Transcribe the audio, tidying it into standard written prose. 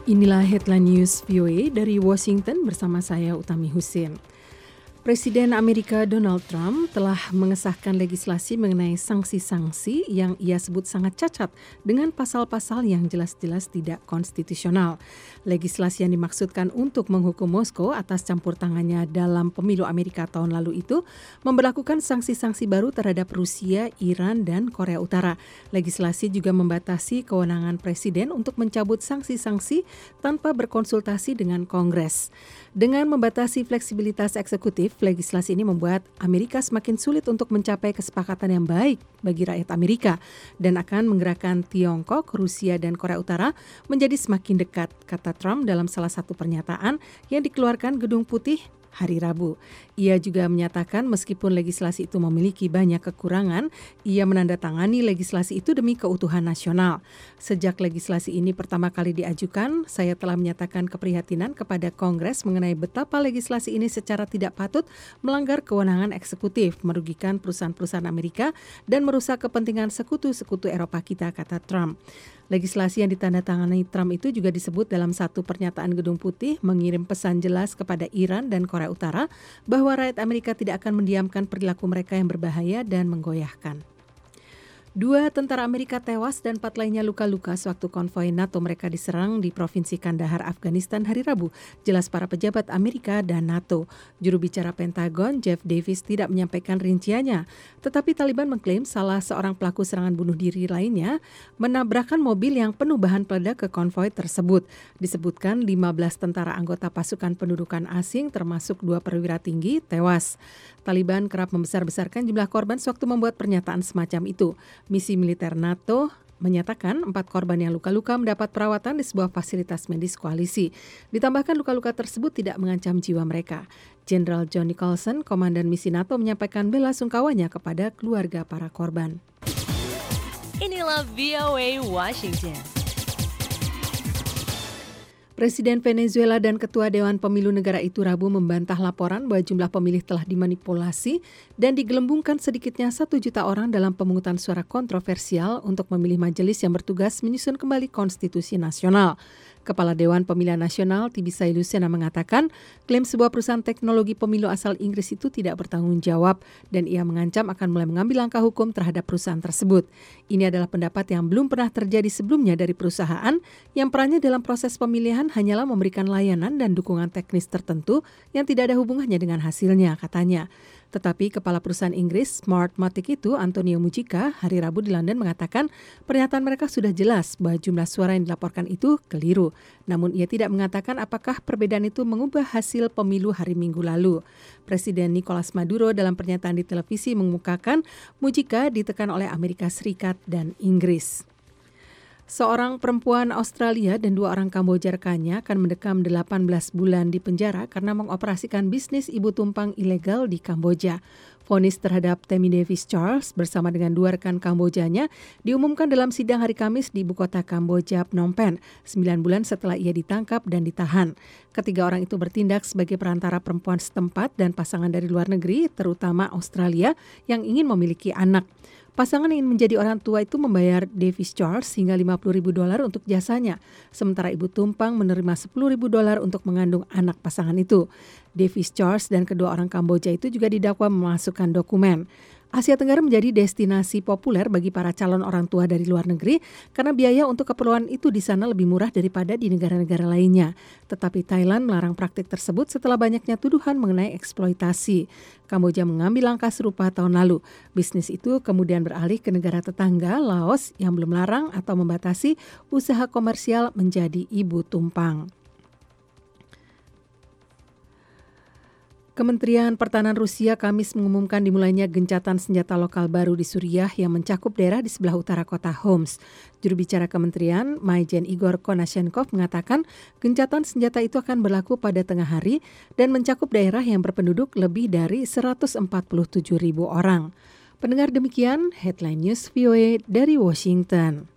Inilah headline news VOA dari Washington bersama saya Utami Husin. Presiden Amerika Donald Trump telah mengesahkan legislasi mengenai sanksi-sanksi yang ia sebut sangat cacat dengan pasal-pasal yang jelas-jelas tidak konstitusional. Legislasi yang dimaksudkan untuk menghukum Moskow atas campur tangannya dalam pemilu Amerika tahun lalu itu memberlakukan sanksi-sanksi baru terhadap Rusia, Iran, dan Korea Utara. Legislasi juga membatasi kewenangan presiden untuk mencabut sanksi-sanksi tanpa berkonsultasi dengan Kongres. Dengan membatasi fleksibilitas eksekutif, legislasi ini membuat Amerika semakin sulit untuk mencapai kesepakatan yang baik bagi rakyat Amerika dan akan menggerakkan Tiongkok, Rusia, dan Korea Utara menjadi semakin dekat, kata Trump dalam salah satu pernyataan yang dikeluarkan Gedung Putih hari Rabu. Ia juga menyatakan meskipun legislasi itu memiliki banyak kekurangan, ia menandatangani legislasi itu demi keutuhan nasional. Sejak legislasi ini pertama kali diajukan, saya telah menyatakan keprihatinan kepada Kongres mengenai betapa legislasi ini secara tidak patut melanggar kewenangan eksekutif, merugikan perusahaan-perusahaan Amerika, dan merusak kepentingan sekutu-sekutu Eropa kita, kata Trump. Legislasi yang ditandatangani Trump itu juga disebut dalam satu pernyataan Gedung Putih mengirim pesan jelas kepada Iran dan Korea Utara bahwa rakyat Amerika tidak akan mendiamkan perilaku mereka yang berbahaya dan menggoyahkan. 2 tentara Amerika tewas dan 4 lainnya luka-luka sewaktu konvoi NATO mereka diserang di Provinsi Kandahar, Afghanistan hari Rabu, jelas para pejabat Amerika dan NATO. Juru bicara Pentagon, Jeff Davis, tidak menyampaikan rinciannya. Tetapi Taliban mengklaim salah seorang pelaku serangan bunuh diri lainnya menabrakkan mobil yang penuh bahan peledak ke konvoi tersebut. Disebutkan 15 tentara anggota pasukan pendudukan asing termasuk 2 perwira tinggi tewas. Taliban kerap membesar-besarkan jumlah korban sewaktu membuat pernyataan semacam itu. Misi militer NATO menyatakan 4 korban yang luka-luka mendapat perawatan di sebuah fasilitas medis koalisi. Ditambahkan luka-luka tersebut tidak mengancam jiwa mereka. Jenderal John Nicholson, komandan misi NATO, menyampaikan bela sungkawanya kepada keluarga para korban. Inilah VOA Washington. Presiden Venezuela dan Ketua Dewan Pemilu negara itu Rabu membantah laporan bahwa jumlah pemilih telah dimanipulasi dan digelembungkan sedikitnya 1 juta orang dalam pemungutan suara kontroversial untuk memilih majelis yang bertugas menyusun kembali konstitusi nasional. Kepala Dewan Pemilihan Nasional Tibisay Lucena mengatakan klaim sebuah perusahaan teknologi pemilu asal Inggris itu tidak bertanggung jawab dan ia mengancam akan mulai mengambil langkah hukum terhadap perusahaan tersebut. Ini adalah pendapat yang belum pernah terjadi sebelumnya dari perusahaan yang perannya dalam proses pemilihan hanyalah memberikan layanan dan dukungan teknis tertentu yang tidak ada hubungannya dengan hasilnya, katanya. Tetapi kepala perusahaan Inggris Smartmatic itu, Antonio Mujica, hari Rabu di London mengatakan pernyataan mereka sudah jelas bahwa jumlah suara yang dilaporkan itu keliru. Namun ia tidak mengatakan apakah perbedaan itu mengubah hasil pemilu hari Minggu lalu. Presiden Nicolas Maduro dalam pernyataan di televisi mengemukakan Mujica ditekan oleh Amerika Serikat dan Inggris. Seorang perempuan Australia dan 2 orang Kamboja rekannya akan mendekam 18 bulan di penjara karena mengoperasikan bisnis ibu tumpang ilegal di Kamboja. Vonis terhadap Tammy Davis Charles bersama dengan 2 rekan Kambojanya diumumkan dalam sidang hari Kamis di ibu kota Kamboja, Phnom Penh, 9 bulan setelah ia ditangkap dan ditahan. Ketiga orang itu bertindak sebagai perantara perempuan setempat dan pasangan dari luar negeri, terutama Australia, yang ingin memiliki anak. Pasangan yang ingin menjadi orang tua itu membayar Davis Charles hingga $50,000 untuk jasanya, sementara ibu tumpang menerima $10,000 untuk mengandung anak pasangan itu. Davis Charles dan kedua orang Kamboja itu juga didakwa memasukkan dokumen. Asia Tenggara menjadi destinasi populer bagi para calon orang tua dari luar negeri karena biaya untuk keperluan itu di sana lebih murah daripada di negara-negara lainnya. Tetapi Thailand melarang praktik tersebut setelah banyaknya tuduhan mengenai eksploitasi. Kamboja mengambil langkah serupa tahun lalu. Bisnis itu kemudian beralih ke negara tetangga, Laos, yang belum melarang atau membatasi usaha komersial menjadi ibu tumpang. Kementerian Pertahanan Rusia Kamis mengumumkan dimulainya gencatan senjata lokal baru di Suriah yang mencakup daerah di sebelah utara kota Homs. Juru bicara kementerian, Maijen Igor Konashenkov, mengatakan gencatan senjata itu akan berlaku pada tengah hari dan mencakup daerah yang berpenduduk lebih dari 147.000 orang. Pendengar, demikian headline news VOA dari Washington.